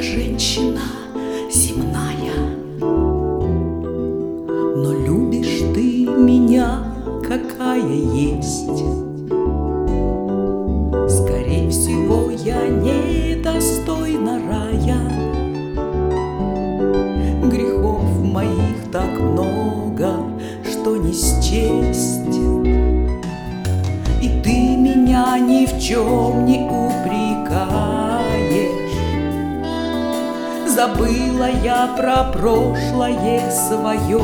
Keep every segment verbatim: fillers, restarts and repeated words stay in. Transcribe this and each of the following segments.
женщина земная, но любишь ты меня, какая есть. Скорей всего, я недостойна рая. Грехов моих так много, что не счесть. И ты меня ни в чем не упрекаешь. Забыла я про прошлое свое.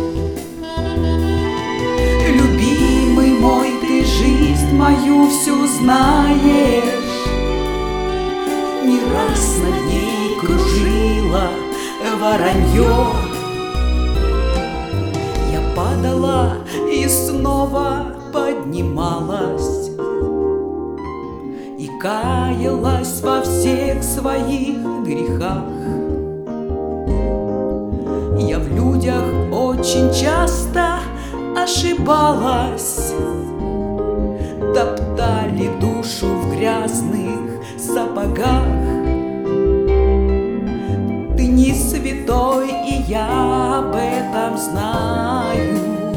Любимый мой, ты жизнь мою всю знаешь. Не раз над ней кружила воронье. Я падала и снова поднималась, и каялась во всех своих грехах. Я в людях очень часто ошибалась, топтали душу в грязных сапогах. Ты не святой, и я об этом знаю.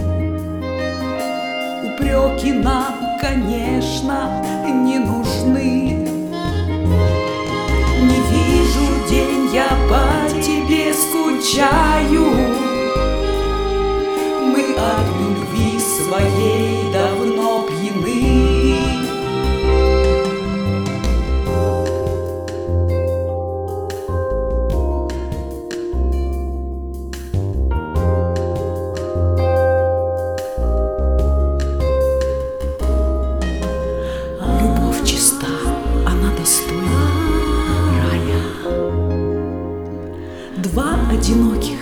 Упреки нам, конечно, не нужны. Не вижу день, я по тебе скучаю. Мы от любви своей давно пьяны. Любовь чиста, она достойна рая. Два одиноких